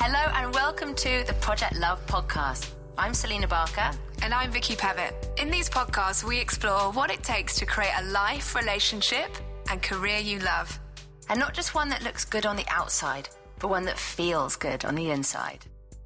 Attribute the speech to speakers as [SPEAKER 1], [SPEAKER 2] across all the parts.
[SPEAKER 1] Hello and welcome to the Project Love podcast. I'm Selena Barker.
[SPEAKER 2] And I'm Vicky Pevitt. In these podcasts, we explore what it takes to create a life, relationship, and career you love.
[SPEAKER 1] And not just one that looks good on the outside, but one that feels good on the inside.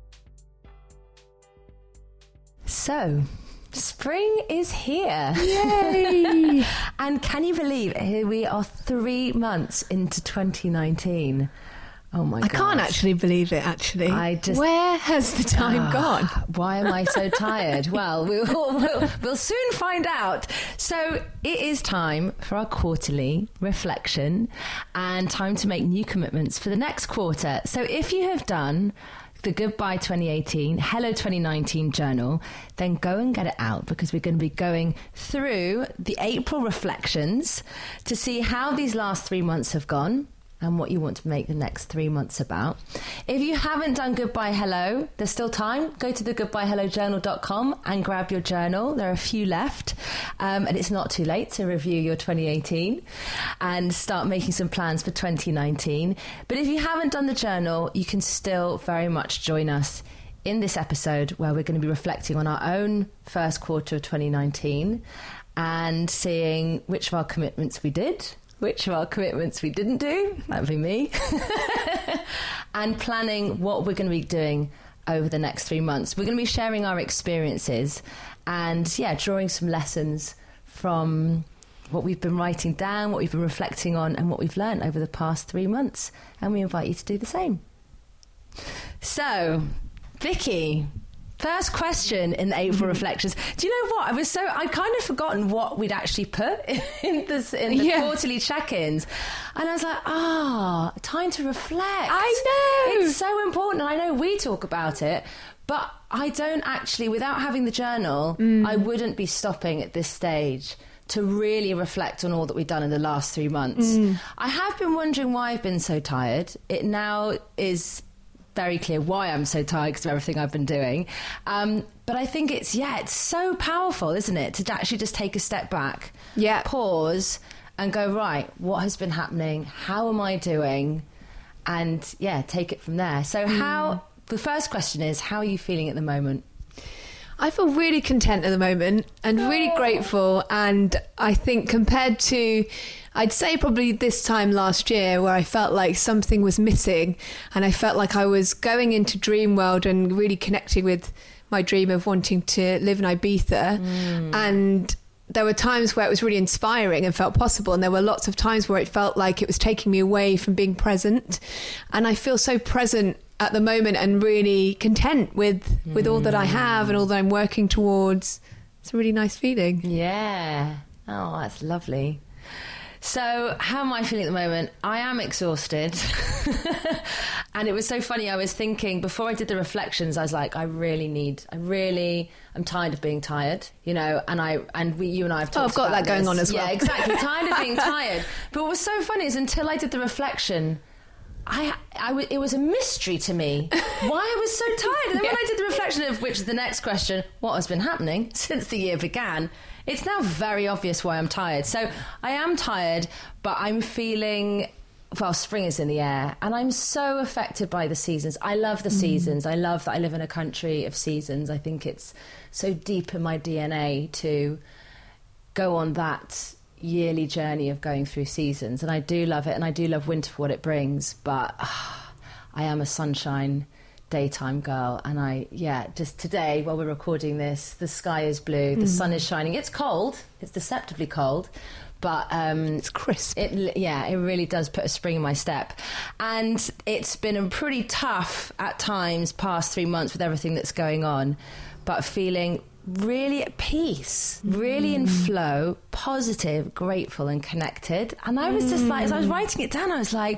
[SPEAKER 3] So, spring is here.
[SPEAKER 4] Yay!
[SPEAKER 3] And can you believe here we are 3 months into 2019? Oh my God.
[SPEAKER 4] I can't actually believe it, actually. Where has the time gone?
[SPEAKER 3] Why am I so tired? Well, we'll soon find out. So it is time for our quarterly reflection and time to make new commitments for the next quarter. So if you have done the Goodbye 2018, Hello 2019 journal, then go and get it out, because we're going to be going through the April reflections to see how these last 3 months have gone and what you want to make the next 3 months about. If you haven't done Goodbye Hello, there's still time. Go to the goodbyehellojournal.com and grab your journal. There are a few left, and it's not too late to review your 2018 and start making some plans for 2019. But if you haven't done the journal, you can still very much join us in this episode where we're going to be reflecting on our own first quarter of 2019 and seeing which of our commitments we did, which of our commitments we didn't do, that'd be me, and planning what we're going to be doing over the next 3 months. We're going to be sharing our experiences and, drawing some lessons from what we've been writing down, what we've been reflecting on, and what we've learned over the past 3 months. And we invite you to do the same. So, Vicky, first question in the April reflections. Do you know what? I'd kind of forgotten what we'd actually put in the quarterly check-ins. And I was like, time to reflect.
[SPEAKER 4] I know.
[SPEAKER 3] It's so important. I know we talk about it, but I don't actually, without having the journal, I wouldn't be stopping at this stage to really reflect on all that we've done in the last 3 months. I have been wondering why I've been so tired. It now is very clear why I'm so tired because of everything I've been doing. But I think it's so powerful, isn't it? To actually just take a step back, pause and go, right, what has been happening? How am I doing? And take it from there. So the first question is, how are you feeling at the moment?
[SPEAKER 4] I feel really content at the moment and really grateful. And I think compared to, I'd say probably this time last year, where I felt like something was missing and I felt like I was going into dream world and really connecting with my dream of wanting to live in Ibiza. And there were times where it was really inspiring and felt possible. And there were lots of times where it felt like it was taking me away from being present. And I feel so present at the moment and really content with all that I have and all that I'm working towards. It's a really nice feeling.
[SPEAKER 3] Yeah. Oh, that's lovely. So how am I feeling at the moment? I am exhausted. And it was so funny. I was thinking before I did the reflections, I was like, I'm tired of being tired, you and you and I have talked about
[SPEAKER 4] I've got that going on as well.
[SPEAKER 3] Yeah, exactly. Tired of being tired. But what was so funny is until I did the reflection, it was a mystery to me why I was so tired. And then when I did the reflection of, which is the next question, what has been happening since the year began, it's now very obvious why I'm tired. So I am tired, but I'm feeling, spring is in the air and I'm so affected by the seasons. I love the seasons. I love that I live in a country of seasons. I think it's so deep in my DNA to go on that yearly journey of going through seasons, and I do love it, and I do love winter for what it brings, but I am a sunshine daytime girl, and just today while we're recording this, the sky is blue, the sun is shining, it's cold, it's deceptively cold, but
[SPEAKER 4] it's crisp.
[SPEAKER 3] It really does put a spring in my step. And it's been a pretty tough at times past 3 months with everything that's going on, but feeling really at peace, really in flow, positive, grateful and connected. And I was just like, as I was writing it down, I was like,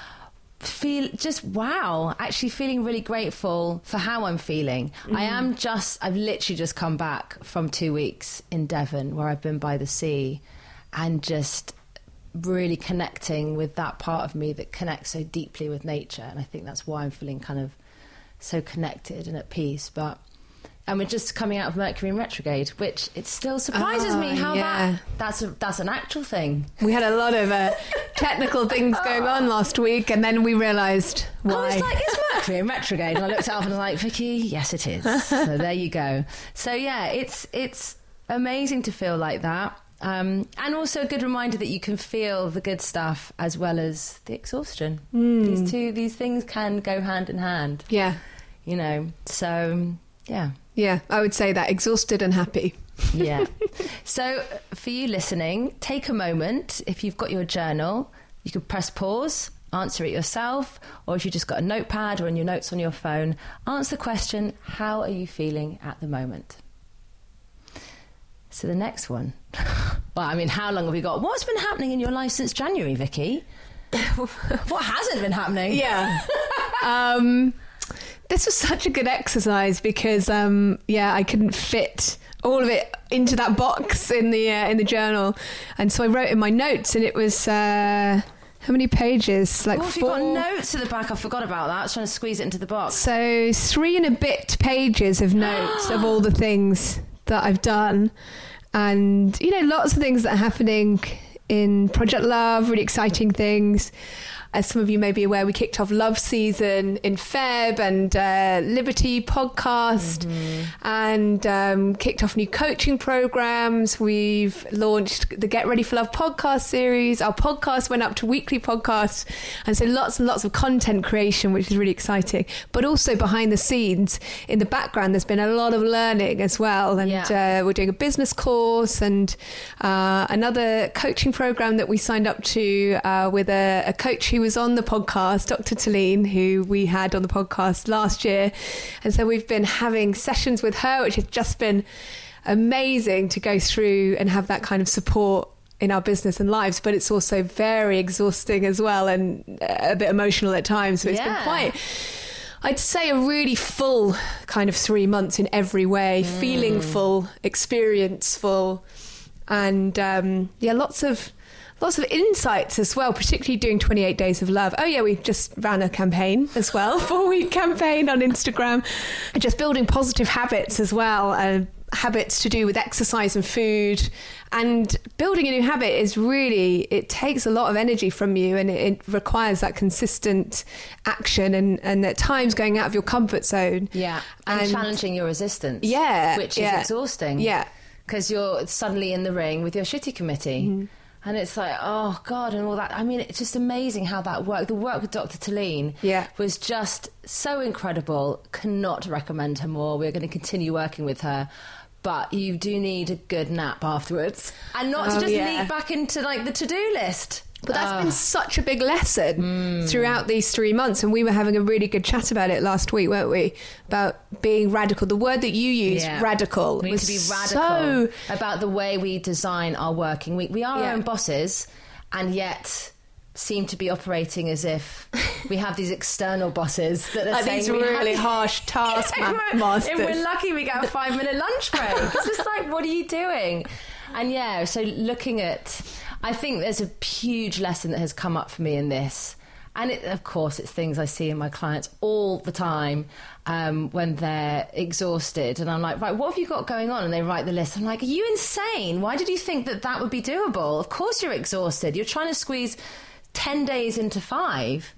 [SPEAKER 3] actually feeling really grateful for how I'm feeling. I've literally just come back from 2 weeks in Devon, where I've been by the sea, and just really connecting with that part of me that connects so deeply with nature. And I think that's why I'm feeling kind of so connected and at peace. And we're just coming out of Mercury in retrograde, which it still surprises me how that's an actual thing.
[SPEAKER 4] We had a lot of technical things going on last week, and then we realised why.
[SPEAKER 3] I was like, is Mercury in retrograde? And I looked it up and I was like, Vicky, yes it is. So there you go. So yeah, it's amazing to feel like that. And also a good reminder that you can feel the good stuff as well as the exhaustion. These things can go hand in hand.
[SPEAKER 4] Yeah.
[SPEAKER 3] You know, so yeah.
[SPEAKER 4] Yeah, I would say that, exhausted and happy.
[SPEAKER 3] Yeah. So for you listening, take a moment. If you've got your journal, you can press pause, answer it yourself, or if you've just got a notepad or in your notes on your phone, answer the question, how are you feeling at the moment? So the next one. Well, I mean, how long have we got? What's been happening in your life since January, Vicky? What hasn't been happening?
[SPEAKER 4] Yeah. This was such a good exercise because, I couldn't fit all of it into that box in the journal, and so I wrote in my notes, and it was how many pages? Like 4.
[SPEAKER 3] You've got notes at the back. I forgot about that. I was trying to squeeze it into the box.
[SPEAKER 4] So 3 and a bit pages of notes of all the things that I've done, and lots of things that are happening in Project Love, really exciting things. As some of you may be aware, we kicked off Love Season in Feb, and Liberty podcast, and kicked off new coaching programs. We've launched the Get Ready for Love podcast series. Our podcast went up to weekly podcasts, and so lots and lots of content creation, which is really exciting. But also behind the scenes, in the background, there's been a lot of learning as well. And we're doing a business course and another coaching program that we signed up to with a coach who was on the podcast, Dr. Talene, who we had on the podcast last year. And so we've been having sessions with her, which has just been amazing to go through and have that kind of support in our business and lives. But it's also very exhausting as well, and a bit emotional at times. So it's been quite, I'd say, a really full kind of 3 months in every way, feeling full, experience full, and lots of insights as well, particularly doing 28 Days of Love. Oh yeah, we just ran a campaign as well, 4-week campaign on Instagram. And just building positive habits as well, habits to do with exercise and food. And building a new habit is really, it takes a lot of energy from you, and it requires that consistent action and at times going out of your comfort zone.
[SPEAKER 3] Yeah, and challenging your resistance.
[SPEAKER 4] Yeah.
[SPEAKER 3] Which is exhausting.
[SPEAKER 4] Yeah.
[SPEAKER 3] Because you're suddenly in the ring with your shitty committee. And it's like, oh, God, and all that. I mean, it's just amazing how that worked. The work with Dr. Talene was just so incredible. Cannot recommend her more. We're going to continue working with her. But you do need a good nap afterwards. And not to just leap back into, like, the to-do list.
[SPEAKER 4] But that's been such a big lesson throughout these 3 months. And we were having a really good chat about it last week, weren't we? About being radical. The word that you used, radical.
[SPEAKER 3] We need to be radical about the way we design our working week. We are our own bosses, and yet seem to be operating as if we have these external bosses that are saying
[SPEAKER 4] these really harsh task masters.
[SPEAKER 3] If we're lucky, we get a 5-minute lunch break. It's just like, what are you doing? And so looking at... I think there's a huge lesson that has come up for me in this. And of course, it's things I see in my clients all the time when they're exhausted. And I'm like, right, what have you got going on? And they write the list. I'm like, are you insane? Why did you think that would be doable? Of course you're exhausted. You're trying to squeeze 10 days into 5.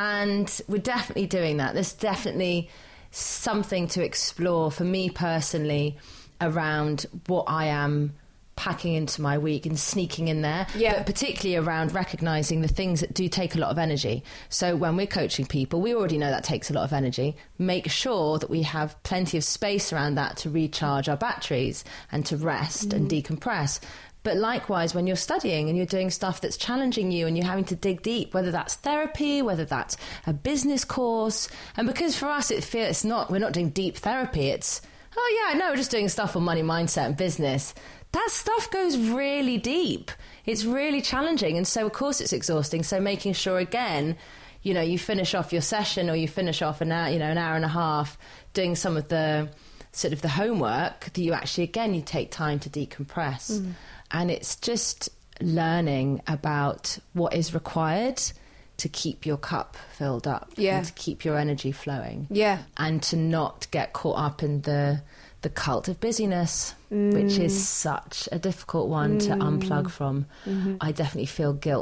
[SPEAKER 3] And we're definitely doing that. There's definitely something to explore for me personally around what I am packing into my week and sneaking in there, but particularly around recognising the things that do take a lot of energy. So when we're coaching people, we already know that takes a lot of energy. Make sure that we have plenty of space around that to recharge our batteries and to rest and decompress. But likewise, when you're studying and you're doing stuff that's challenging you and you're having to dig deep, whether that's therapy, whether that's a business course, and because for us we're not doing deep therapy, it's, we're just doing stuff on money, mindset and business. That stuff goes really deep. It's really challenging. And so, of course, it's exhausting. So making sure, again, you finish off your session or you finish off an hour and a half doing some of the sort of the homework that you actually, again, you take time to decompress. And it's just learning about what is required to keep your cup filled up and to keep your energy flowing. Yeah. And to not get caught up in the cult of busyness, which is such a difficult one to unplug from. I definitely feel guilt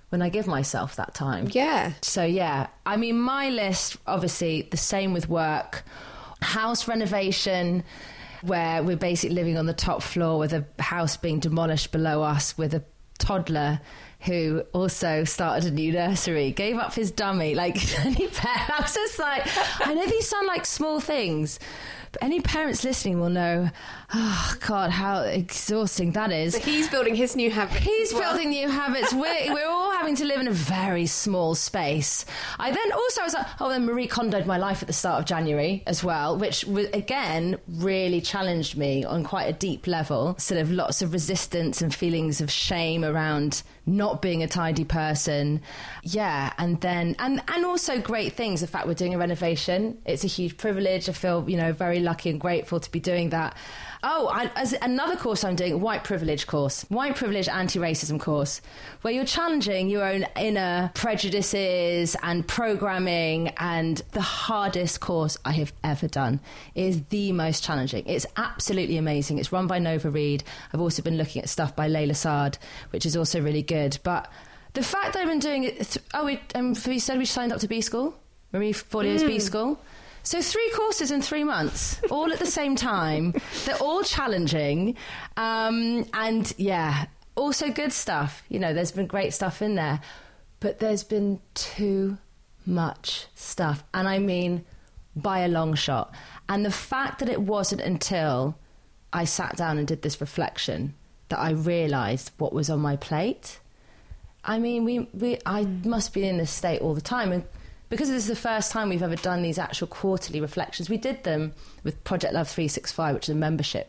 [SPEAKER 3] when I give myself that time.
[SPEAKER 4] Yeah.
[SPEAKER 3] So, yeah, I mean, my list, obviously, the same with work, house renovation, where we're basically living on the top floor with a house being demolished below us with a toddler who also started a new nursery, gave up his dummy, like any parent. I was just like, I know these sound like small things, but any parents listening will know, oh God, how exhausting that is.
[SPEAKER 4] So he's building his new habits.
[SPEAKER 3] He's building new habits. We're all having to live in a very small space. I was like, then Marie Kondo'd my life at the start of January as well, which again really challenged me on quite a deep level. Sort of lots of resistance and feelings of shame around not being a tidy person. Yeah, and then and also great things. The fact we're doing a renovation, it's a huge privilege. I feel, very lucky and grateful to be doing that. As another course I'm doing, white privilege anti-racism course, where you're challenging your own inner prejudices and programming, and the hardest course I have ever done. It is the most challenging. It's absolutely amazing. It's run by Nova Reid. I've also been looking at stuff by Layla Saad, which is also really good. But the fact that I've been doing it... we said we signed up to B School, Marie Forleo's B School. So 3 courses in 3 months, all at the same time. They're all challenging. And yeah, also good stuff. There's been great stuff in there. But there's been too much stuff. And I mean, by a long shot. And the fact that it wasn't until I sat down and did this reflection that I realised what was on my plate. I mean, I must be in this state all the time. And because this is the first time we've ever done these actual quarterly reflections, we did them with Project Love 365, which is a membership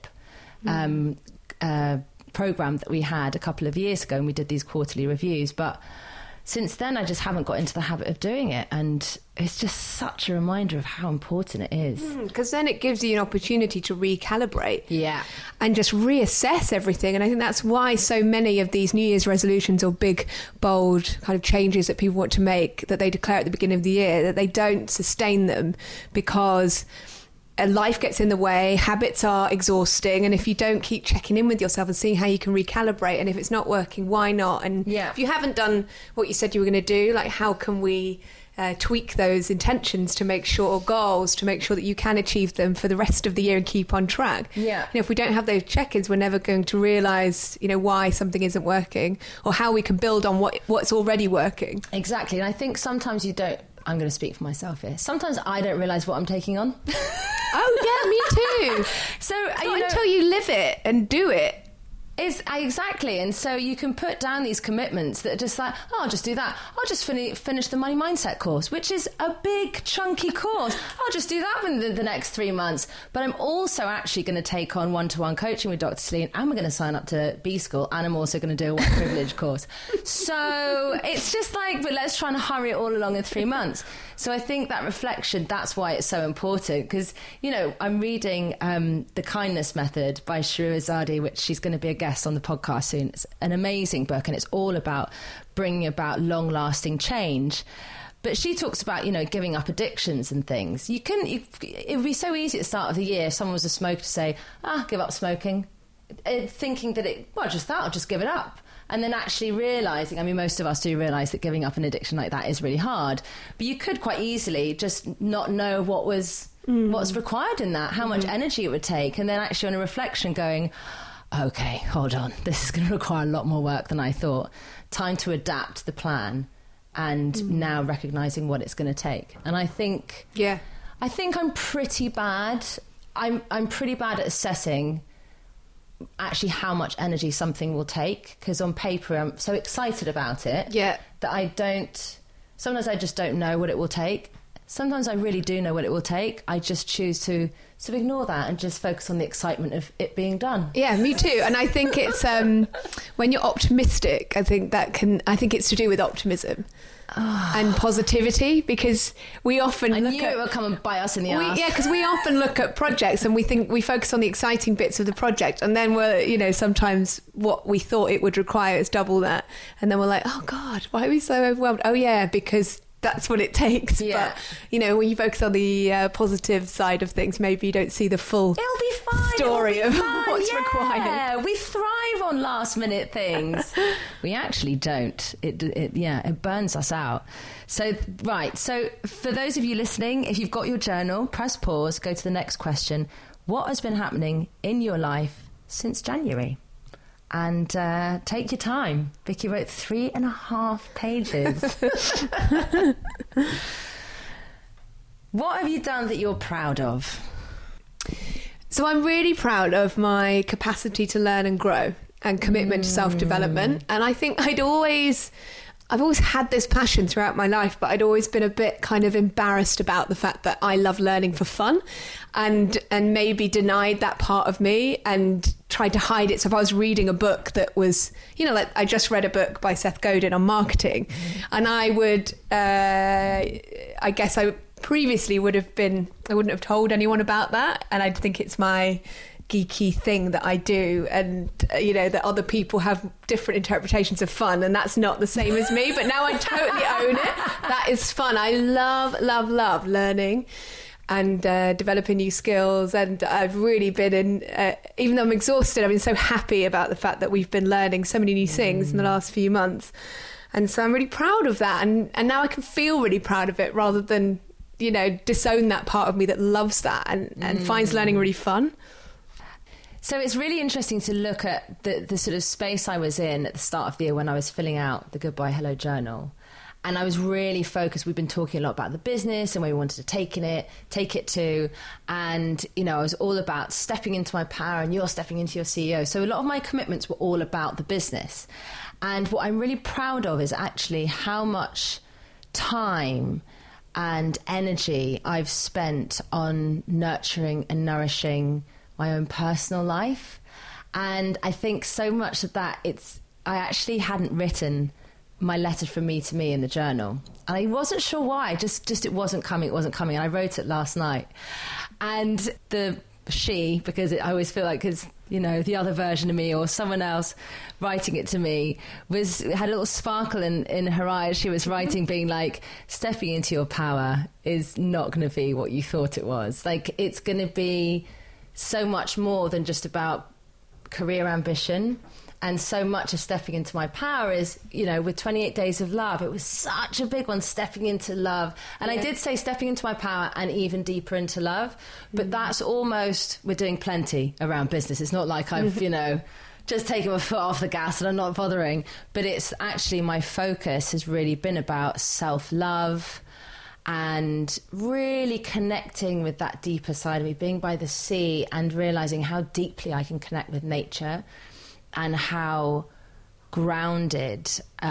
[SPEAKER 3] program that we had a couple of years ago, and we did these quarterly reviews. But since then, I just haven't got into the habit of doing it, and it's just such a reminder of how important it is.
[SPEAKER 4] Because then it gives you an opportunity to recalibrate.
[SPEAKER 3] Yeah.
[SPEAKER 4] And just reassess everything. And I think that's why so many of these New Year's resolutions or big, bold kind of changes that people want to make, that they declare at the beginning of the year, that they don't sustain them because life gets in the way, habits are exhausting, and if you don't keep checking in with yourself and seeing how you can recalibrate, and if it's not working, why not? And if you haven't done what you said you were going to do, like how can we tweak those intentions to make sure, or goals to make sure that you can achieve them for the rest of the year and keep on track? If we don't have those check-ins, we're never going to realise why something isn't working, or how we can build on what's already working.
[SPEAKER 3] Exactly. And I think sometimes you don't, I'm going to speak for myself here, sometimes I don't realise what I'm taking on.
[SPEAKER 4] Oh yeah, me too.
[SPEAKER 3] So
[SPEAKER 4] until you live it and do it.
[SPEAKER 3] Exactly. And so you can put down these commitments that are just like, I'll just do that. I'll just finish the Money Mindset course, which is a big, chunky course. I'll just do that in the next 3 months. But I'm also actually going to take on one-to-one coaching with Dr. Celine, and we're going to sign up to B School, and I'm also going to do a white privilege course. So it's just like, but let's try and hurry it all along in 3 months. So I think that reflection, that's why it's so important. Because, I'm reading The Kindness Method by Shiru Azadi, which she's going to be a guest on the podcast soon. It's an amazing book, and it's all about bringing about long-lasting change. But she talks about, giving up addictions and things. It would be so easy at the start of the year if someone was a smoker to say, give up smoking, thinking that I'll just give it up. And then actually realising, most of us do realise that giving up an addiction like that is really hard. But you could quite easily just not know what's required in that, how much energy it would take. And then actually on a reflection going, okay, hold on, this is going to require a lot more work than I thought. Time to adapt the plan, and now recognising what it's going to take. And I think I'm pretty bad. I'm pretty bad at assessing actually how much energy something will take, because on paper I'm so excited about it that sometimes I just don't know what it will take. Sometimes I really do know what it will take. I just choose to ignore that and just focus on the excitement of it being done.
[SPEAKER 4] Yeah, me too. And I think it's when you're optimistic, I think it's to do with optimism and positivity, because we often
[SPEAKER 3] it will come and bite us in the ass.
[SPEAKER 4] Yeah, because we often look at projects and we focus on the exciting bits of the project, and then we're sometimes what we thought it would require is double that, and then we're like, oh God, why are we so overwhelmed? Oh yeah, because that's what it takes.
[SPEAKER 3] Yeah.
[SPEAKER 4] But, you know, when you focus on the positive side of things, maybe you don't see the full
[SPEAKER 3] It'll be fine.
[SPEAKER 4] story
[SPEAKER 3] It'll be
[SPEAKER 4] of
[SPEAKER 3] fine.
[SPEAKER 4] what's required.
[SPEAKER 3] Yeah, we thrive on last minute things. We actually don't. It burns us out. So, right. So for those of you listening, if you've got your journal, press pause, go to the next question. What has been happening in your life since January? And take your time. Vicky wrote 3.5 pages. What have you done that you're proud of?
[SPEAKER 4] So I'm really proud of my capacity to learn and grow and commitment to self-development. And I think I've always had this passion throughout my life, but I'd always been a bit kind of embarrassed about the fact that I love learning for fun and maybe denied that part of me and tried to hide it. So if I was reading a book that was, you know, like I just read a book by Seth Godin on marketing, and I would, I guess I previously I wouldn't have told anyone about that. And I think it's my geeky thing that I do, and you know that other people have different interpretations of fun, and that's not the same as me, but now I totally own it. That is fun. I love learning and developing new skills, and I've really been in even though I'm exhausted, I've been so happy about the fact that we've been learning so many new things in the last few months, and so I'm really proud of that, and now I can feel really proud of it rather than, you know, disown that part of me that loves that and finds learning really fun.
[SPEAKER 3] So it's really interesting to look at the sort of space I was in at the start of the year when I was filling out the Goodbye Hello journal. And I was really focused. We've been talking a lot about the business and where we wanted to take it to. And, you know, I was all about stepping into my power, and you're stepping into your CEO. So a lot of my commitments were all about the business. And what I'm really proud of is actually how much time and energy I've spent on nurturing and nourishing my own personal life. And I think so much of that, I actually hadn't written my letter from me to me in the journal. And I wasn't sure why, just it wasn't coming. And I wrote it last night. And because I always feel like it's, you know, the other version of me or someone else writing it to me had a little sparkle in her eyes. She was writing being like, stepping into your power is not going to be what you thought it was. Like, it's going to be so much more than just about career ambition. And so much of stepping into my power is, you know, with 28 Days of Love, it was such a big one, stepping into love. And I did say stepping into my power and even deeper into love. But that's almost, we're doing plenty around business. It's not like I've, you know, just taken my foot off the gas and I'm not bothering. But it's actually, my focus has really been about self-love and really connecting with that deeper side of me, being by the sea and realising how deeply I can connect with nature and how grounded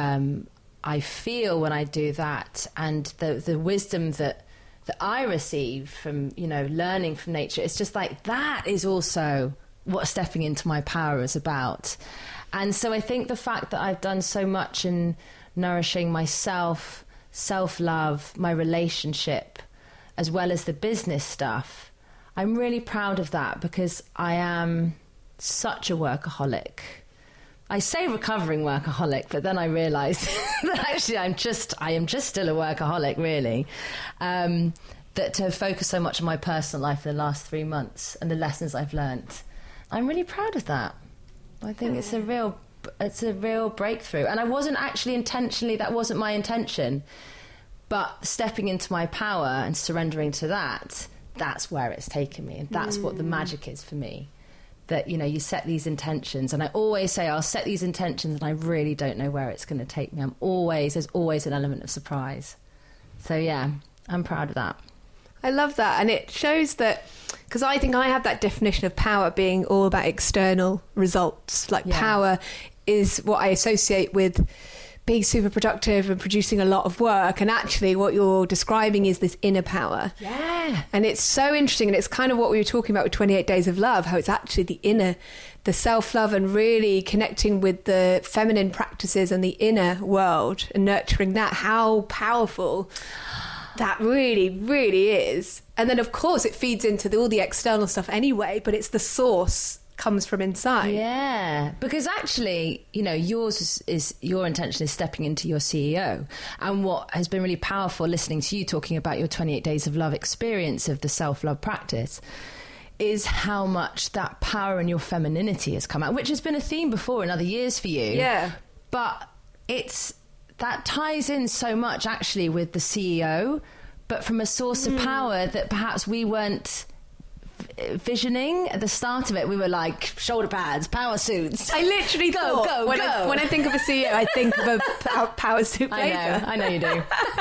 [SPEAKER 3] I feel when I do that, and the wisdom that I receive from, you know, learning from nature. It's just like, that is also what stepping into my power is about. And so I think the fact that I've done so much in nourishing myself, self-love, my relationship, as well as the business stuff, I'm really proud of that, because I am such a workaholic. I say recovering workaholic, but then I realised that actually I am just still a workaholic, really. That to focus so much on my personal life in the last 3 months and the lessons I've learnt, I'm really proud of that. I think it's a real breakthrough. And I wasn't actually that wasn't my intention. But stepping into my power and surrendering to that's where it's taken me. And that's what the magic is for me. That, you know, you set these intentions. And I always say, I'll set these intentions and I really don't know where it's going to take me. There's always an element of surprise. So, yeah, I'm proud of that.
[SPEAKER 4] I love that. And it shows that, because I think I have that definition of power being all about external results. Like, power is what I associate with being super productive and producing a lot of work. And actually what you're describing is this inner power.
[SPEAKER 3] Yeah.
[SPEAKER 4] And it's so interesting. And it's kind of what we were talking about with 28 Days of Love, how it's actually the inner, the self-love, and really connecting with the feminine practices and the inner world and nurturing that, how powerful that really, really is. And then, of course, it feeds into all the external stuff anyway, but it's the source comes from inside.
[SPEAKER 3] Yeah, because actually, you know, yours is your intention is stepping into your CEO. And what has been really powerful listening to you talking about your 28 Days of Love experience of the self-love practice is how much that power in your femininity has come out, which has been a theme before in other years for you.
[SPEAKER 4] Yeah.
[SPEAKER 3] But that ties in so much actually with the CEO, but from a source of power that perhaps we weren't visioning at the start of it. We were like shoulder pads, power suits.
[SPEAKER 4] I literally thought when I think of a CEO, I think of a power suit blazer.
[SPEAKER 3] I know you do.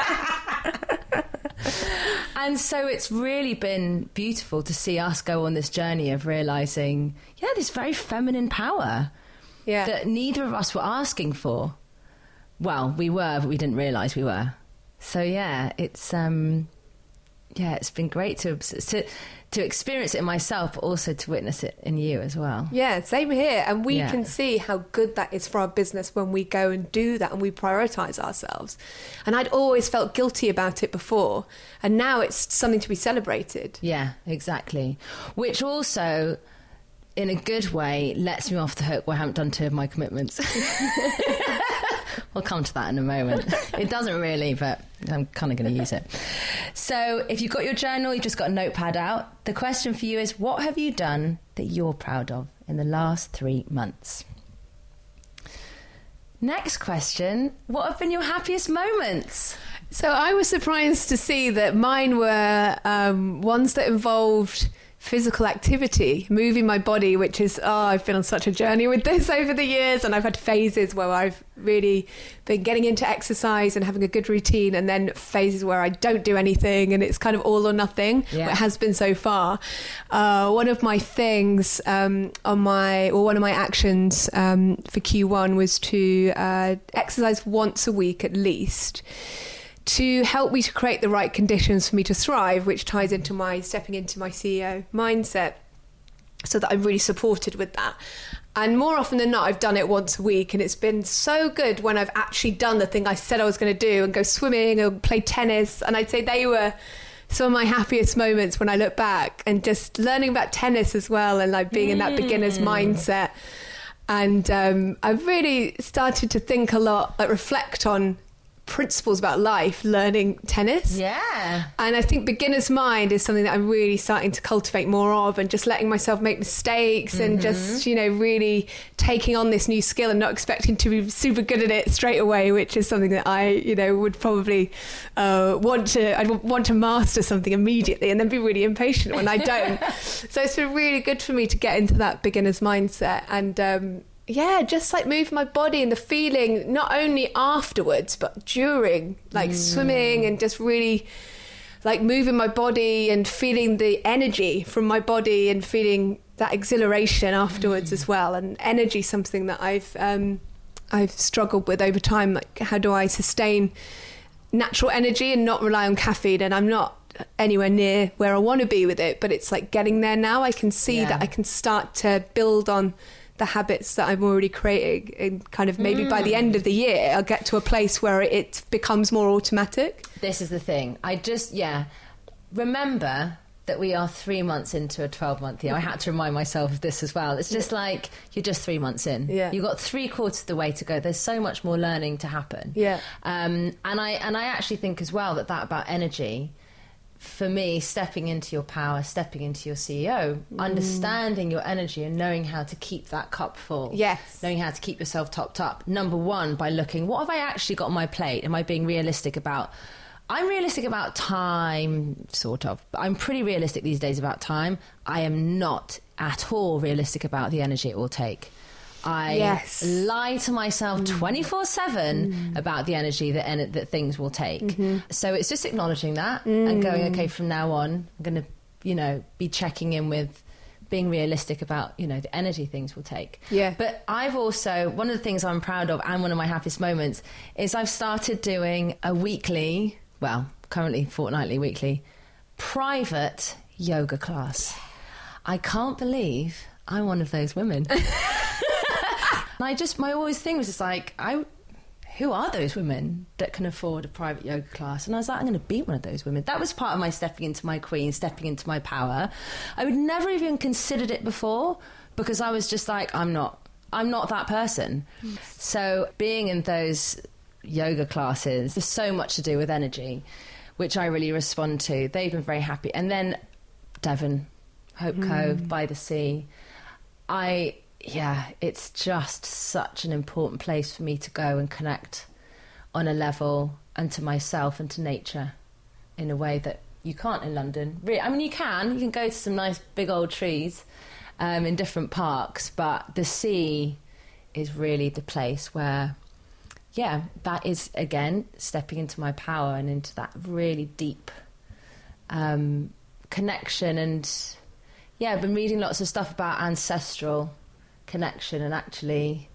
[SPEAKER 3] And so it's really been beautiful to see us go on this journey of realising, this very feminine power that neither of us were asking for. Well, we were, but we didn't realise we were. So it's been great to experience it in myself, but also to witness it in you as well.
[SPEAKER 4] Yeah, same here. And we can see how good that is for our business when we go and do that and we prioritise ourselves. And I'd always felt guilty about it before. And now it's something to be celebrated.
[SPEAKER 3] Yeah, exactly. Which also, in a good way, lets me off the hook where I haven't done 2 of my commitments. We'll come to that in a moment. It doesn't really, but I'm kind of going to use it. So if you've got your journal, you've just got a notepad out. The question for you is, what have you done that you're proud of in the last 3 months? Next question, what have been your happiest moments?
[SPEAKER 4] So I was surprised to see that mine were ones that involved physical activity, moving my body, which is, I've been on such a journey with this over the years, and I've had phases where I've really been getting into exercise and having a good routine, and then phases where I don't do anything and it's kind of all or nothing. It has been so far. One of my things one of my actions for Q1 was to exercise once a week at least, to help me to create the right conditions for me to thrive, which ties into my stepping into my CEO mindset, so that I'm really supported with that. And more often than not, I've done it once a week, and it's been so good when I've actually done the thing I said I was going to do, and go swimming or play tennis. And I'd say they were some of my happiest moments when I look back, and just learning about tennis as well, and like being in that beginner's mindset. And I've really started to think a lot, like reflect on principles about life, learning tennis.
[SPEAKER 3] Yeah.
[SPEAKER 4] And I think beginner's mind is something that I'm really starting to cultivate more of, and just letting myself make mistakes and just, really taking on this new skill and not expecting to be super good at it straight away, which is something that I, would probably I'd want to master something immediately and then be really impatient when I don't. So it's been really good for me to get into that beginner's mindset, and just like move my body and the feeling, not only afterwards, but during, like swimming, and just really like moving my body and feeling the energy from my body and feeling that exhilaration afterwards as well. And energy, something that I've struggled with over time. Like, how do I sustain natural energy and not rely on caffeine? And I'm not anywhere near where I want to be with it, but it's like getting there now. I can see that I can start to build on the habits that I'm already creating, and kind of maybe by the end of the year I'll get to a place where it becomes more automatic.
[SPEAKER 3] This is the thing. I just remember that we are 3 months into a 12-month year. I had to remind myself of this as well. It's just like, you're just 3 months in.
[SPEAKER 4] Yeah.
[SPEAKER 3] You've got 3/4 of the way to go. There's so much more learning to happen.
[SPEAKER 4] Yeah.
[SPEAKER 3] And I actually think as well that about energy, for me, stepping into your power, stepping into your CEO, understanding your energy and knowing how to keep that cup full.
[SPEAKER 4] Yes.
[SPEAKER 3] Knowing how to keep yourself topped up. Number one, by looking, what have I actually got on my plate? Am I being realistic about... I'm realistic about time, sort of. But I'm pretty realistic these days about time. I am not at all realistic about the energy it will take. I lie to myself 24/7 about the energy that things will take. So it's just acknowledging that and going, okay, from now on, I'm going to, be checking in with being realistic about, the energy things will take.
[SPEAKER 4] Yeah.
[SPEAKER 3] But I've also, one of the things I'm proud of, and one of my happiest moments, is I've started doing a weekly, well, currently fortnightly, weekly, private yoga class. I can't believe I'm one of those women. And my always thing was just like, who are those women that can afford a private yoga class? And I was like, I'm going to be one of those women. That was part of my stepping into my queen, stepping into my power. I would never even considered it before, because I was just like, I'm not that person. So being in those yoga classes, there's so much to do with energy, which I really respond to. They've been very happy. And then Devon, Hope Cove by the sea. It's just such an important place for me to go and connect on a level, and to myself and to nature in a way that you can't in London. I mean, you can go to some nice big old trees in different parks, but the sea is really the place where, that is, again, stepping into my power and into that really deep connection. And I've been reading lots of stuff about ancestral connection, and actually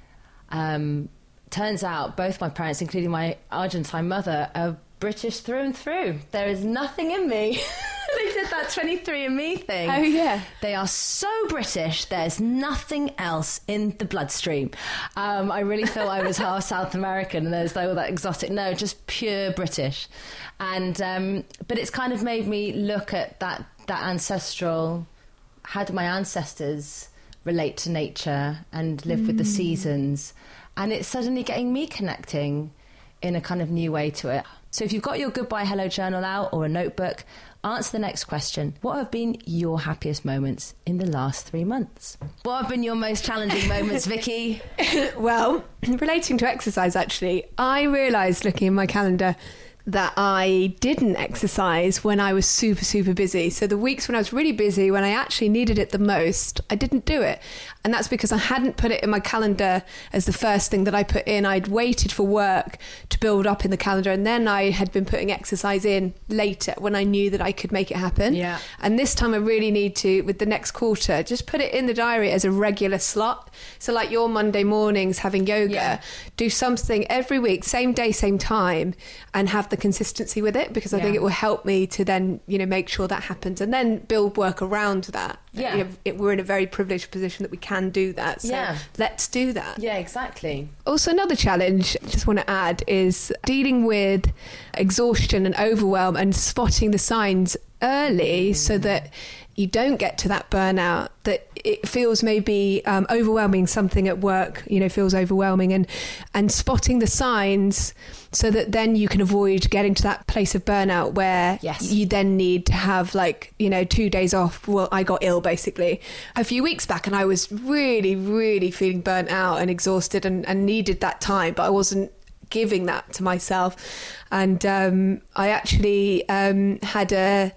[SPEAKER 3] turns out both my parents, including my Argentine mother, are British through and through. There is nothing in me. They did that 23andMe thing.
[SPEAKER 4] Oh, yeah.
[SPEAKER 3] They are so British, there's nothing else in the bloodstream. I really feel I was half South American, and there's all that exotic. No, just pure British. And but it's kind of made me look at that ancestral, how do my ancestors relate to nature and live with the seasons? And it's suddenly getting me connecting in a kind of new way to it. So if you've got your Goodbye Hello journal out or a notebook, answer the next question. What have been your happiest moments in the last 3 months? What have been your most challenging moments, Vicky?
[SPEAKER 4] Well, relating to exercise, actually, I realised looking in my calendar that I didn't exercise when I was super, super busy. So the weeks when I was really busy, when I actually needed it the most, I didn't do it. And that's because I hadn't put it in my calendar as the first thing that I put in. I'd waited for work to build up in the calendar, and then I had been putting exercise in later when I knew that I could make it happen.
[SPEAKER 3] Yeah.
[SPEAKER 4] And this time I really need to, with the next quarter, just put it in the diary as a regular slot. So like your Monday mornings having yoga, do something every week, same day, same time, and have the consistency with it, because I think it will help me to then, make sure that happens, and then build work around that.
[SPEAKER 3] Yeah.
[SPEAKER 4] We're in a very privileged position that we can do that. So let's do that.
[SPEAKER 3] Yeah, exactly.
[SPEAKER 4] Also, another challenge I just want to add is dealing with exhaustion and overwhelm and spotting the signs early so that you don't get to that burnout, that it feels maybe overwhelming, something at work, feels overwhelming, and spotting the signs so that then you can avoid getting to that place of burnout where you then need to have 2 days off. Well, I got ill basically a few weeks back, and I was really, really feeling burnt out and exhausted and needed that time, but I wasn't giving that to myself. And I actually had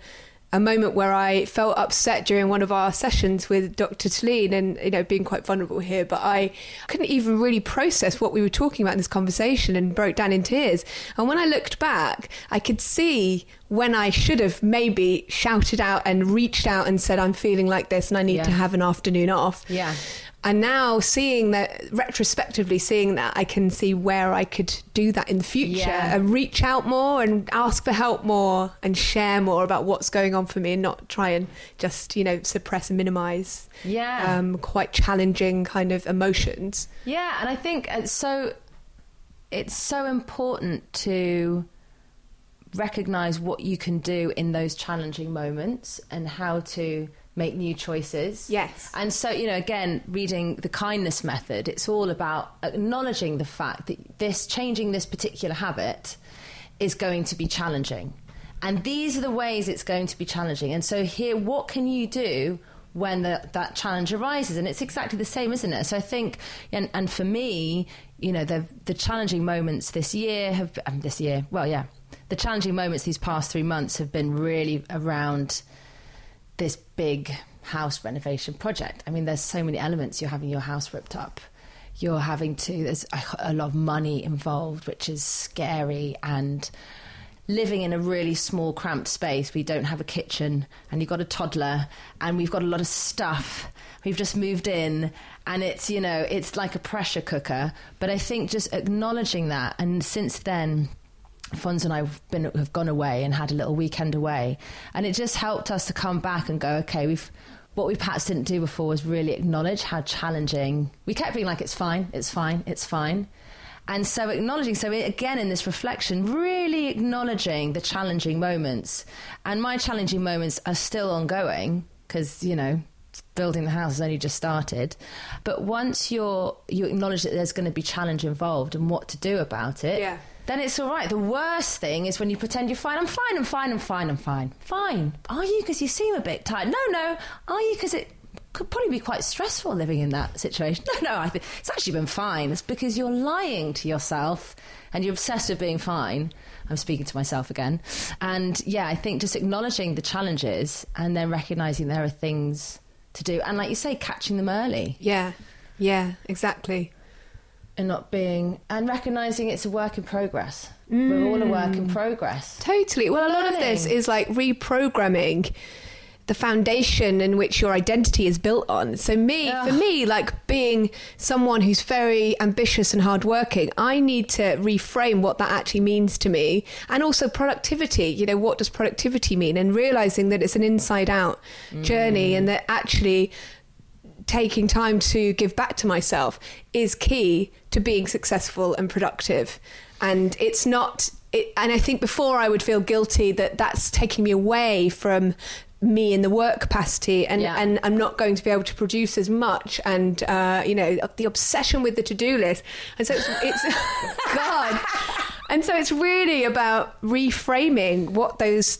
[SPEAKER 4] a moment where I felt upset during one of our sessions with Dr. Talene, and, being quite vulnerable here, but I couldn't even really process what we were talking about in this conversation and broke down in tears. And when I looked back, I could see when I should have maybe shouted out and reached out and said, I'm feeling like this and I need to have an afternoon off.
[SPEAKER 3] Yeah.
[SPEAKER 4] And now retrospectively seeing that, I can see where I could do that in the future and reach out more and ask for help more and share more about what's going on for me, and not try and just, suppress and minimise quite challenging kind of emotions.
[SPEAKER 3] Yeah, and I think it's so important to recognise what you can do in those challenging moments and how to make new choices.
[SPEAKER 4] Yes.
[SPEAKER 3] And so, again, reading The Kindness Method, it's all about acknowledging the fact that changing this particular habit is going to be challenging. And these are the ways it's going to be challenging. And so here, what can you do when that challenge arises? And it's exactly the same, isn't it? So I think, and for me, the challenging moments the challenging moments these past 3 months have been really around this big house renovation project. I mean, there's so many elements. You're having your house ripped up. There's a lot of money involved, which is scary, and living in a really small, cramped space. We don't have a kitchen, and you've got a toddler, and we've got a lot of stuff. We've just moved in, and it's, it's like a pressure cooker. But I think just acknowledging that, and since then, Fons and I have gone away and had a little weekend away, and it just helped us to come back and go, okay, what we perhaps didn't do before was really acknowledge how challenging. We kept being like, it's fine, it's fine, it's fine. And so again, in this reflection, really acknowledging the challenging moments. And my challenging moments are still ongoing because, building the house has only just started. But once you acknowledge that there's going to be challenge involved and what to do about it, then it's all right. The worst thing is when you pretend you're fine. I'm fine. Fine. Are you? Because you seem a bit tired. No. Are you? Because it could probably be quite stressful living in that situation. No, I think it's actually been fine. It's because you're lying to yourself and you're obsessed with being fine. I'm speaking to myself again. And yeah, I think just acknowledging the challenges and then recognising there are things to do. And like you say, catching them early.
[SPEAKER 4] Yeah, exactly.
[SPEAKER 3] And recognising it's a work in progress. We're all a work in progress.
[SPEAKER 4] Totally. Well, a lot of this is like reprogramming the foundation in which your identity is built on. So for me, like being someone who's very ambitious and hardworking, I need to reframe what that actually means to me. And also productivity, you know, what does productivity mean? And realising that it's an inside out journey and that actually taking time to give back to myself is key to being successful and productive. And it's not, and I think before I would feel guilty that that's taking me away from me in the work capacity and I'm not going to be able to produce as much and you know, the obsession with the to-do list. And so it's God. And so it's really about reframing what those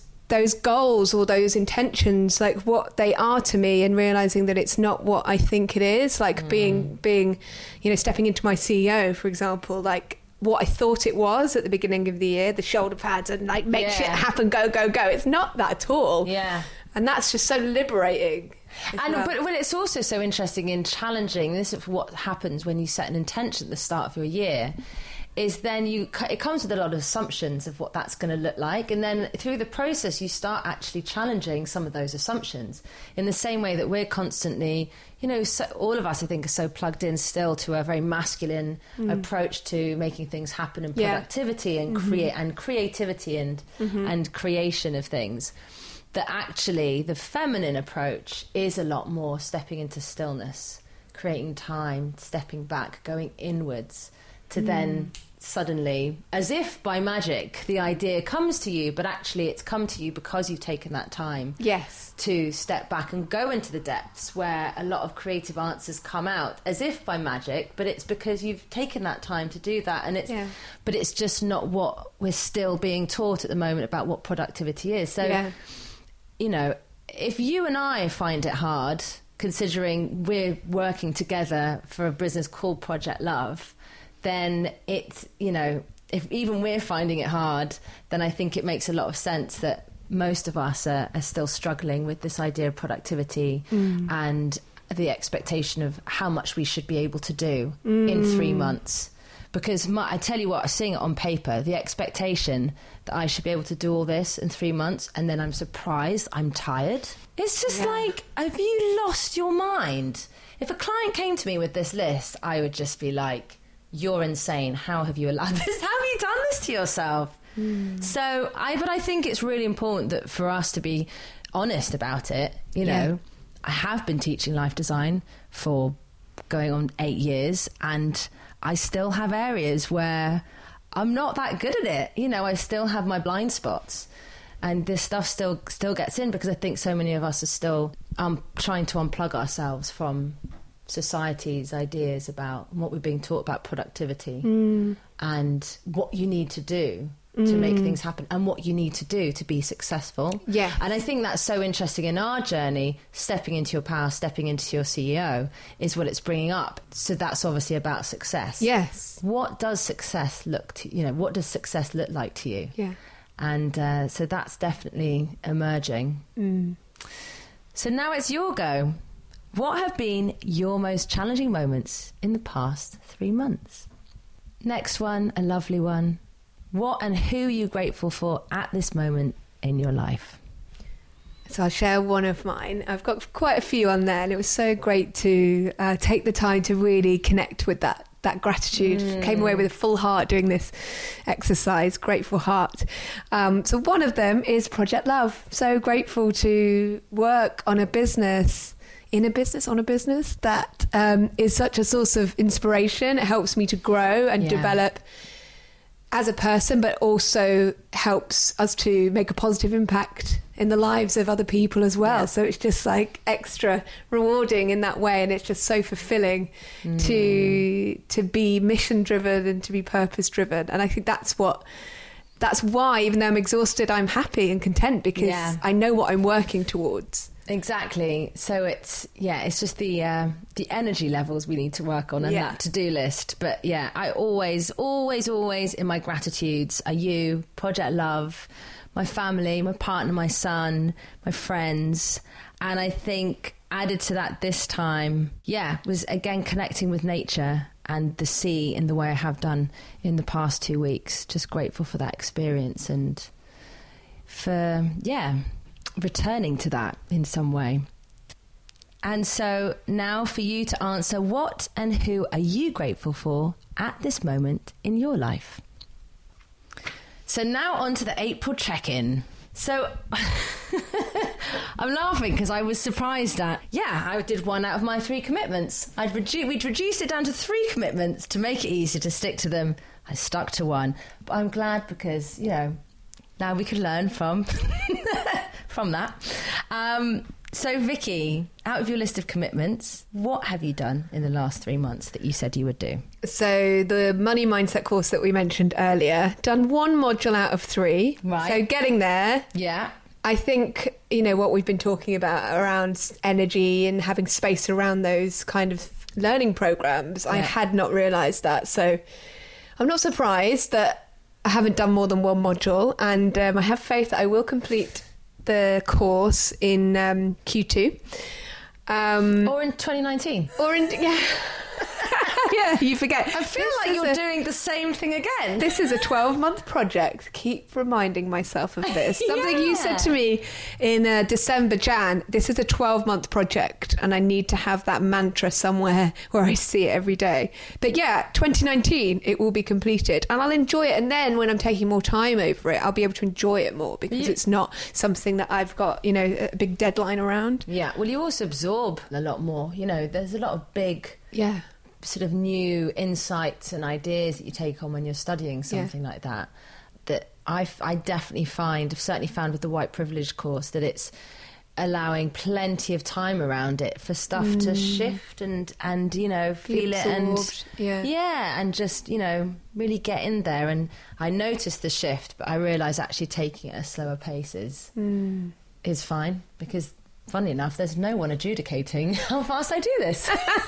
[SPEAKER 4] goals or those intentions, like what they are to me, and realizing that it's not what I think it is. Like being, you know, stepping into my CEO, for example, like what I thought it was at the beginning of the year, the shoulder pads and like make shit happen, go. It's not that at all.
[SPEAKER 3] Yeah.
[SPEAKER 4] And that's just so liberating.
[SPEAKER 3] But it's also so interesting in challenging. This is what happens when you set an intention at the start of your year. Is then it comes with a lot of assumptions of what that's going to look like, and then through the process you start actually challenging some of those assumptions in the same way that we're constantly, you know, so all of us I think are so plugged in still to a very masculine approach to making things happen and productivity and creativity and creation of things, that actually the feminine approach is a lot more stepping into stillness, creating time, stepping back, going inwards, to then suddenly, as if by magic, the idea comes to you, but actually it's come to you because you've taken that time to step back and go into the depths where a lot of creative answers come out, as if by magic, but it's because you've taken that time to do that. And but it's just not what we're still being taught at the moment about what productivity is. So, you know, if you and I find it hard, considering we're working together for a business called Project Love, then it's, you know, if even we're finding it hard, then I think it makes a lot of sense that most of us are still struggling with this idea of productivity and the expectation of how much we should be able to do in 3 months. Because I tell you what, seeing it on paper, the expectation that I should be able to do all this in 3 months and then I'm surprised I'm tired. It's just like, have you lost your mind? If a client came to me with this list, I would just be like, you're insane. How have you allowed this? How have you done this to yourself? So I think it's really important that for us to be honest about it. You know, I have been teaching life design for going on 8 years, and I still have areas where I'm not that good at it. You know, I still have my blind spots, and this stuff still gets in because I think so many of us are still trying to unplug ourselves from society's ideas about what we're being taught about productivity and what you need to do to make things happen and what you need to do to be successful. And I think that's so interesting in our journey. Stepping into your power, stepping into your CEO is what it's bringing up. So that's obviously about success. What does success look like to you? And so that's definitely emerging. So now it's your go. What have been your most challenging moments in the past 3 months? Next one, a lovely one. What and who are you grateful for at this moment in your life?
[SPEAKER 4] So I'll share one of mine. I've got quite a few on there, and it was so great to take the time to really connect with that gratitude. Came away with a full heart doing this exercise, grateful heart. So one of them is Project Love. So grateful to work on a business that is such a source of inspiration. It helps me to grow and develop as a person, but also helps us to make a positive impact in the lives of other people as well. So it's just like extra rewarding in that way, and it's just so fulfilling to be mission driven and to be purpose driven. And I think that's why, even though I'm exhausted, I'm happy and content, because I know what I'm working towards.
[SPEAKER 3] Exactly. So it's just the energy levels we need to work on, and that to-do list. But I always in my gratitudes are you, Project Love, my family, my partner, my son, my friends. And I think added to that this time, was again connecting with nature and the sea in the way I have done in the past 2 weeks. Just grateful for that experience and for returning to that in some way. And so now for you to answer, what and who are you grateful for at this moment in your life? So now on to the April check-in. So I'm laughing because I was surprised at, I did 1 out of my 3 commitments. We'd reduced it down to 3 commitments to make it easier to stick to them. I stuck to 1. But I'm glad because, now we can learn from that. So Vicky, out of your list of commitments, what have you done in the last 3 months that you said you would do?
[SPEAKER 4] So the money mindset course that we mentioned earlier, done 1 module out of 3.
[SPEAKER 3] Right.
[SPEAKER 4] So getting there.
[SPEAKER 3] Yeah.
[SPEAKER 4] I think, what we've been talking about around energy and having space around those kind of learning programs, I had not realised that. So I'm not surprised that I haven't done more than 1 module, and I have faith that I will complete the course in Q2.
[SPEAKER 3] Or in 2019.
[SPEAKER 4] Or in... Yeah, you forget.
[SPEAKER 3] I feel like you're doing the same thing again.
[SPEAKER 4] This is a 12-month project. Keep reminding myself of this. Something you said to me in December, Jan, this is a 12-month project and I need to have that mantra somewhere where I see it every day. But 2019, it will be completed and I'll enjoy it. And then when I'm taking more time over it, I'll be able to enjoy it more because it's not something that I've got, a big deadline around.
[SPEAKER 3] Yeah, well, you also absorb a lot more. There's a lot of big... sort of new insights and ideas that you take on when you're studying something like that I definitely I've certainly found with the White Privilege course that it's allowing plenty of time around it for stuff to shift and feel it and and just really get in there. And I noticed the shift, but I realised actually taking it at a slower pace is fine, because funnily enough there's no one adjudicating how fast I do this.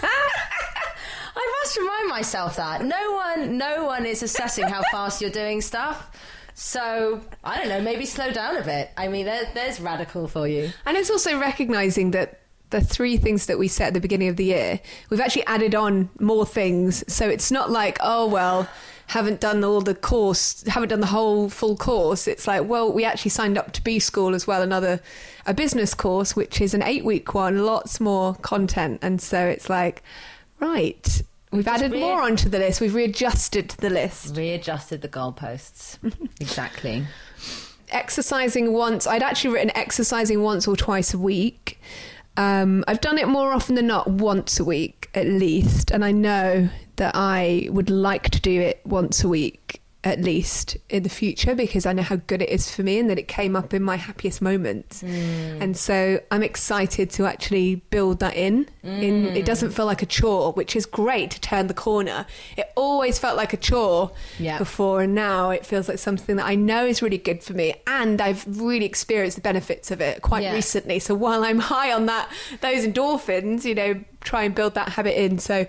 [SPEAKER 3] I must remind myself that no one is assessing how fast you're doing stuff. So I don't know, maybe slow down a bit. I mean, there's radical for you. And
[SPEAKER 4] it's also recognising that the 3 things that we set at the beginning of the year, we've actually added on more things. So it's not like, haven't done all the course, haven't done the whole full course. It's like, well, we actually signed up to B School as well, a business course, which is an 8-week one, lots more content. And so it's like, right, we've added more onto the list. We've readjusted the list.
[SPEAKER 3] Readjusted the goalposts. Exactly.
[SPEAKER 4] Exercising once. I'd actually written exercising once or twice a week. I've done it more often than not once a week at least. And I know that I would like to do it once a week at least in the future, because I know how good it is for me and that it came up in my happiest moments. And so I'm excited to actually build that in. It doesn't feel like a chore, which is great to turn the corner. It always felt like a chore before, and now it feels like something that I know is really good for me, and I've really experienced the benefits of it quite recently. So while I'm high on those endorphins, try and build that habit in. So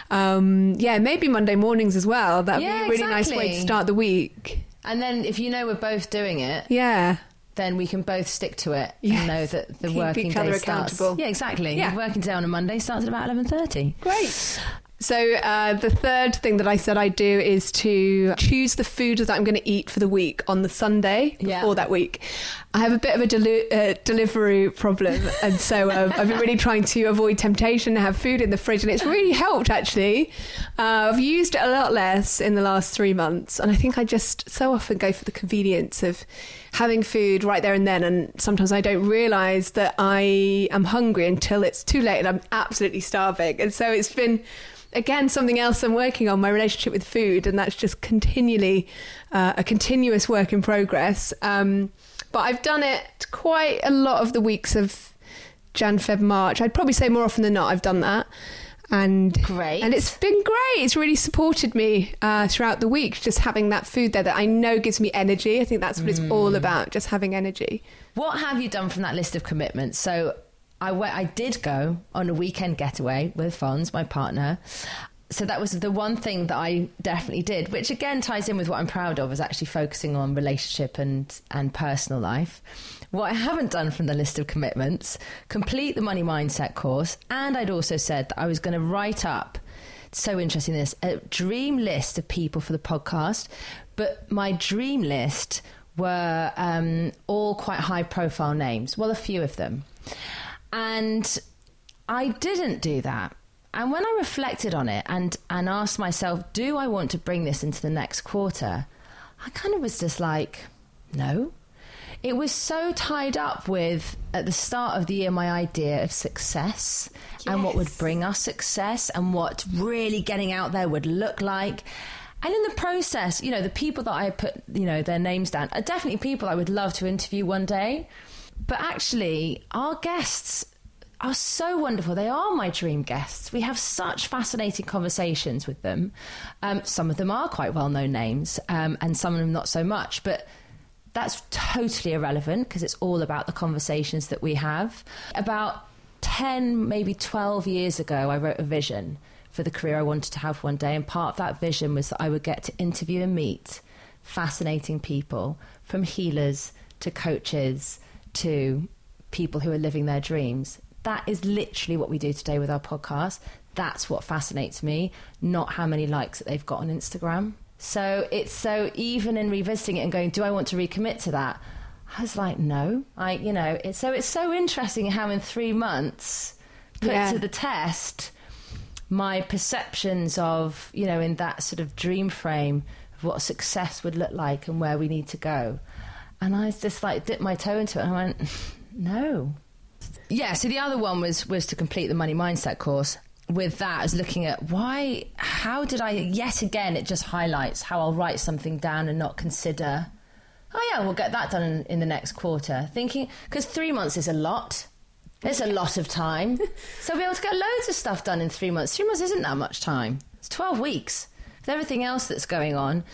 [SPEAKER 4] maybe Monday mornings as well. That'd be a really nice way to start the week.
[SPEAKER 3] And then if we're both doing it, then we can both stick to it and know that the working day starts. Yeah, exactly. The working day on a Monday starts at about 11:30.
[SPEAKER 4] Great. So the third thing that I said I'd do is to choose the food that I'm going to eat for the week on the Sunday before that week. I have a bit of a delivery problem, and so I've been really trying to avoid temptation to have food in the fridge, and it's really helped actually. I've used it a lot less in the last 3 months, and I think I just so often go for the convenience of having food right there and then, and sometimes I don't realise that I am hungry until it's too late and I'm absolutely starving. And so it's been again, something else I'm working on, my relationship with food, and that's just continually a continuous work in progress. But I've done it quite a lot of the weeks of Jan, Feb, March. I'd probably say more often than not I've done that. And
[SPEAKER 3] great.
[SPEAKER 4] And it's been great. It's really supported me throughout the week, just having that food there that I know gives me energy. I think that's what it's all about, just having energy.
[SPEAKER 3] What have you done from that list of commitments? So I did go on a weekend getaway with Fons, my partner. So that was the one thing that I definitely did, which again ties in with what I'm proud of, is actually focusing on relationship and personal life. What I haven't done from the list of commitments, complete the Money Mindset course. And I'd also said that I was going to write up, so interesting this, a dream list of people for the podcast. But my dream list were all quite high profile names. Well, a few of them. And I didn't do that. And when I reflected on it and asked myself, do I want to bring this into the next quarter? I kind of was just like, no. It was so tied up with, at the start of the year, my idea of success and what would bring us success and what really getting out there would look like. And in the process, the people that I put, their names down are definitely people I would love to interview one day. But actually, our guests are so wonderful. They are my dream guests. We have such fascinating conversations with them. Some of them are quite well-known names, and some of them not so much. But that's totally irrelevant because it's all about the conversations that we have. About 10, maybe 12 years ago, I wrote a vision for the career I wanted to have one day. And part of that vision was that I would get to interview and meet fascinating people, from healers to coaches to people who are living their dreams. That is literally what we do today with our podcast. That's what fascinates me, not how many likes that they've got on Instagram. So even in revisiting it and going, do I want to recommit to that? I was like, no. It's so interesting how in 3 months put to the test my perceptions of, in that sort of dream frame of what success would look like and where we need to go. And I just dipped my toe into it and I went, no. Yeah, so the other one was to complete the Money Mindset course. With that, I was looking at how did I, yet again, it just highlights how I'll write something down and not consider, we'll get that done in the next quarter. Thinking, because 3 months is a lot. There's a lot of time. So we'll be able to get loads of stuff done in 3 months. 3 months isn't that much time. It's 12 weeks with everything else that's going on.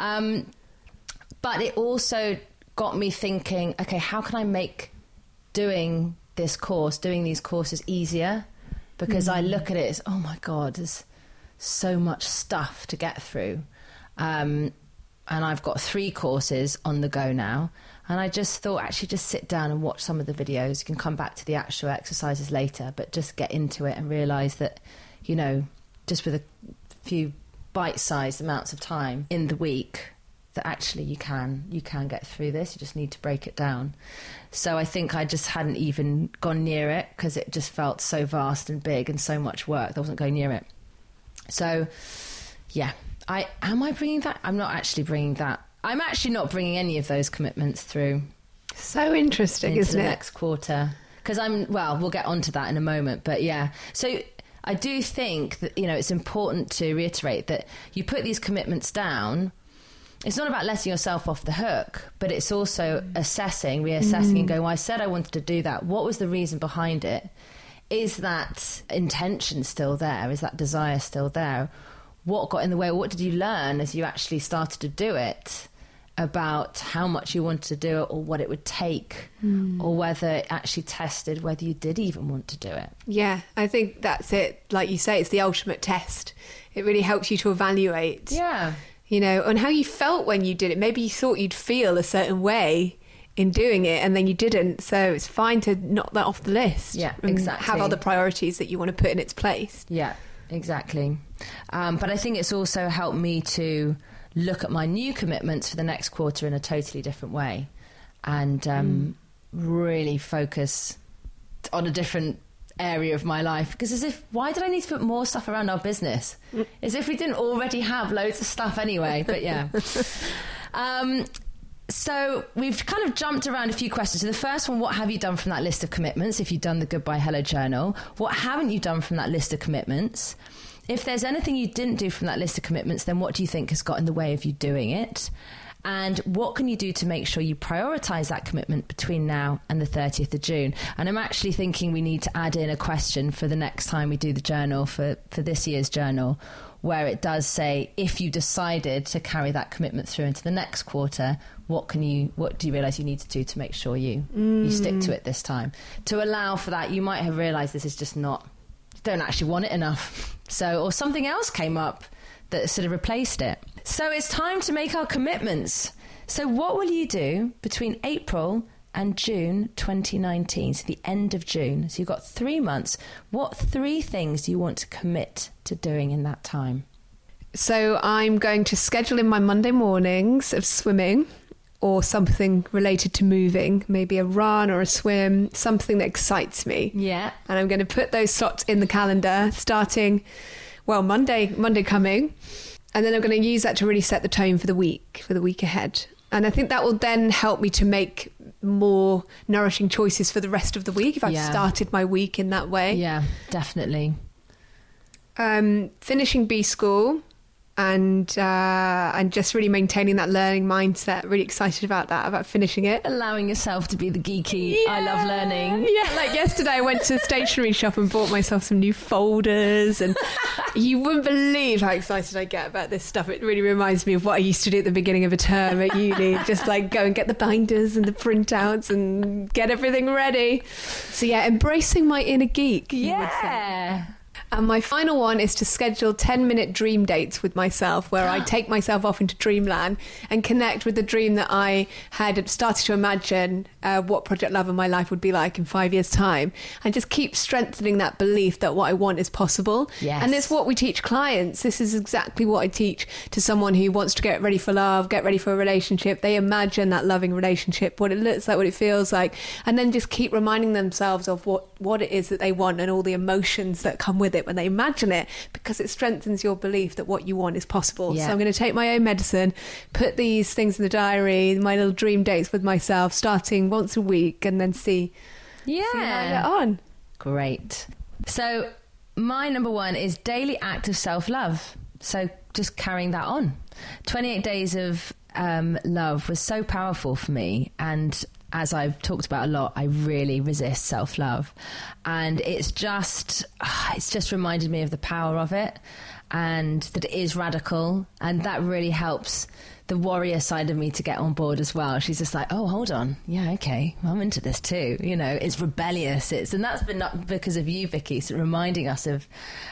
[SPEAKER 3] But it also got me thinking, okay, how can I make doing these courses easier? Because I look at it as, oh my God, there's so much stuff to get through. And I've got 3 courses on the go now. And I just thought, actually just sit down and watch some of the videos. You can come back to the actual exercises later, but just get into it and realise that, just with a few bite-sized amounts of time in the week, that actually you can get through this. You just need to break it down. So I think I just hadn't even gone near it because it just felt so vast and big and so much work that I wasn't going near it. So, yeah. Am I bringing that? I'm not actually bringing that. I'm actually not bringing any of those commitments through.
[SPEAKER 4] So interesting, isn't it?
[SPEAKER 3] The next quarter. Because we'll get onto that in a moment. But yeah. So I do think that, it's important to reiterate that you put these commitments down. It's not about letting yourself off the hook, but it's also reassessing and going, well, I said I wanted to do that. What was the reason behind it? Is that intention still there? Is that desire still there? What got in the way? What did you learn as you actually started to do it about how much you wanted to do it or what it would take or whether it actually tested whether you did even want to do it? Yeah,
[SPEAKER 4] I think that's it. Like you say, it's the ultimate test. It really helps you to evaluate.
[SPEAKER 3] Yeah.
[SPEAKER 4] And how you felt when you did it. Maybe you thought you'd feel a certain way in doing it and then you didn't. So it's fine to knock that off the list.
[SPEAKER 3] Yeah, exactly.
[SPEAKER 4] Have other priorities that you want to put in its place.
[SPEAKER 3] Yeah, exactly. But I think it's also helped me to look at my new commitments for the next quarter in a totally different way and really focus on a different area of my life, because why did I need to put more stuff around our business? As if we didn't already have loads of stuff anyway. But yeah. So we've kind of jumped around a few questions. So the first one, what have you done from that list of commitments? If you've done the Goodbye Hello Journal, what haven't you done from that list of commitments? if there's anything you didn't do from that list of commitments, then what do you think has got in the way of you doing it? And what can you do to make sure you prioritise that commitment between now and the 30th of June? And I'm actually thinking we need to add in a question for the next time we do the journal, for this year's journal, where it does say, if you decided to carry that commitment through into the next quarter, what do you realise you need to do to make sure you stick to it this time? To allow for that, you might have realised this is just not, you don't actually want it enough. So, or something else came up that sort of replaced it. So it's time to make our commitments. So what will you do between April and June 2019, so the end of June? So you've got 3 months. What 3 things do you want to commit to doing in that time?
[SPEAKER 4] So I'm going to schedule in my Monday mornings of swimming or something related to moving, maybe a run or a swim, something that excites me.
[SPEAKER 3] Yeah.
[SPEAKER 4] And I'm going to put those slots in the calendar starting, Monday coming. And then I'm going to use that to really set the tone for the week ahead. And I think that will then help me to make more nourishing choices for the rest of the week if I've started my week in that way.
[SPEAKER 3] Yeah, definitely.
[SPEAKER 4] Finishing B School and just really maintaining that learning mindset. Really excited about that, about finishing it.
[SPEAKER 3] Allowing yourself to be the geeky, I love learning.
[SPEAKER 4] Yeah, like yesterday I went to the stationery shop and bought myself some new folders, and you wouldn't believe how excited I get about this stuff. It really reminds me of what I used to do at the beginning of a term at uni, just like go and get the binders and the printouts and get everything ready. So yeah, embracing my inner geek.
[SPEAKER 3] Yeah.
[SPEAKER 4] And my final one is to schedule 10-minute dream dates with myself, where I take myself off into dreamland and connect with the dream that I had started to imagine what Project Love in my life would be like in 5 years' time, and just keep strengthening that belief that what I want is possible.
[SPEAKER 3] Yes.
[SPEAKER 4] And it's what we teach clients. This is exactly what I teach to someone who wants to get ready for love, get ready for a relationship. They imagine that loving relationship, what it looks like, what it feels like, and then just keep reminding themselves of what it is that they want and all the emotions that come with it when they imagine it, because it strengthens your belief that what you want is possible.
[SPEAKER 3] Yeah.
[SPEAKER 4] So I'm going to take my own medicine, put these things in the diary, my little dream dates with myself, starting once a week, and then see how I get on.
[SPEAKER 3] Great. So my number 1 is daily act of self-love. So just carrying that on. 28 days of love was so powerful for me, and as I've talked about a lot, I really resist self-love. And it's just reminded me of the power of it, and that it is radical. And that really helps the warrior side of me to get on board as well. She's just like, oh, hold on. Yeah, okay. Well, I'm into this too. You know, it's rebellious. And that's been not because of you, Vicky, so reminding us of,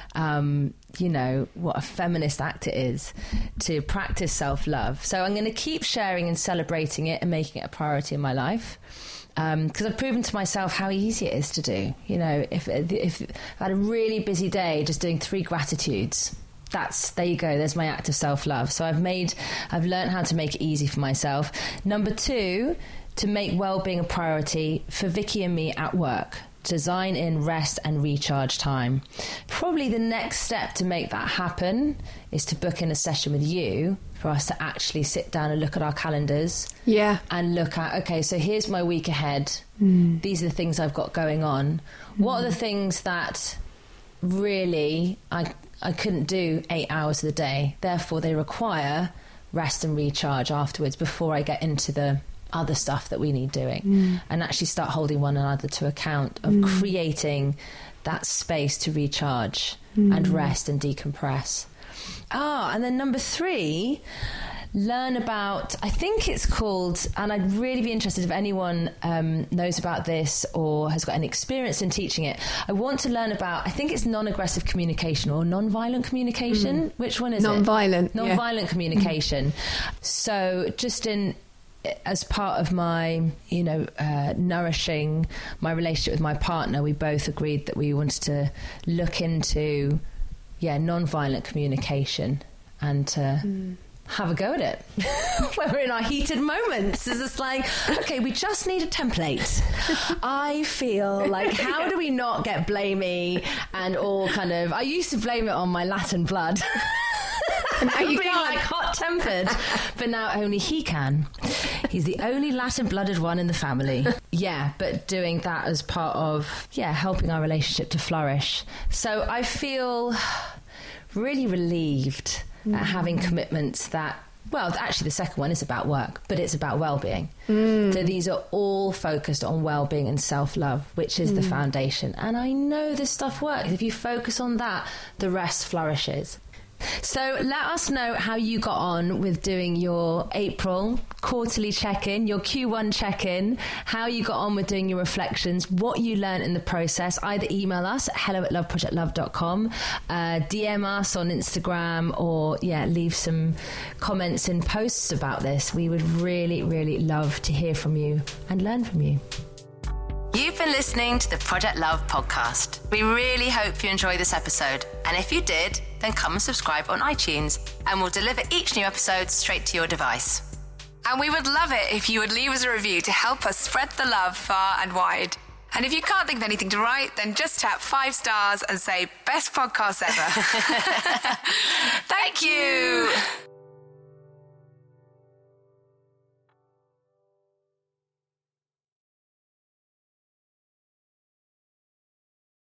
[SPEAKER 3] you know, what a feminist act it is to practice self-love. So I'm going to keep sharing and celebrating it and making it a priority in my life. Because I've proven to myself how easy it is to do. You know, if I've had a really busy day, just doing 3 gratitudes, there you go, there's my act of self-love. So I've learned how to make it easy for myself. Number 2, to make well-being a priority for Vicky and me at work. Design in rest and recharge time. Probably the next step to make that happen is to book in a session with you for us to actually sit down and look at our calendars.
[SPEAKER 4] Yeah.
[SPEAKER 3] And look at, okay, so here's my week ahead. These are the things I've got going on. What are the things that really I couldn't do 8 hours of the day? Therefore, they require rest and recharge afterwards before I get into the other stuff that we need doing, and actually start holding one another to account of creating that space to recharge and rest and decompress. And then number 3, learn about, I think it's called, and I'd really be interested if anyone knows about this or has got any experience in teaching it. I want to learn about, I think it's non-aggressive communication or non-violent communication. Which one is
[SPEAKER 4] Non-violent.
[SPEAKER 3] it? Non-violent communication. So just as part of my, nourishing my relationship with my partner, we both agreed that we wanted to look into, non-violent communication and to have a go at it. When we're in our heated moments, it's just like, okay, we just need a template. I feel like, how do we not get blamey and all kind of, I used to blame it on my Latin blood. And now you being like hot-tempered, but now only he can. He's the only Latin-blooded one in the family. Yeah, but doing that as part of, helping our relationship to flourish. So I feel really relieved at having commitments that, well, actually the second one is about work, but it's about well-being. So these are all focused on well-being and self-love, which is the foundation. And I know this stuff works. If you focus on that, the rest flourishes. So let us know how you got on with doing your April quarterly check-in, your Q1 check-in, how you got on with doing your reflections, what you learned in the process. Either email us at hello@loveprojectlove.com, DM us on Instagram, or leave some comments in posts about this. We would really, really love to hear from you and learn from you.
[SPEAKER 1] You've been listening to the Project Love podcast. We really hope you enjoyed this episode. And if you did, then come and subscribe on iTunes, and we'll deliver each new episode straight to your device.
[SPEAKER 2] And we would love it if you would leave us a review to help us spread the love far and wide. And if you can't think of anything to write, then just tap 5 stars and say, best podcast ever. Thank you.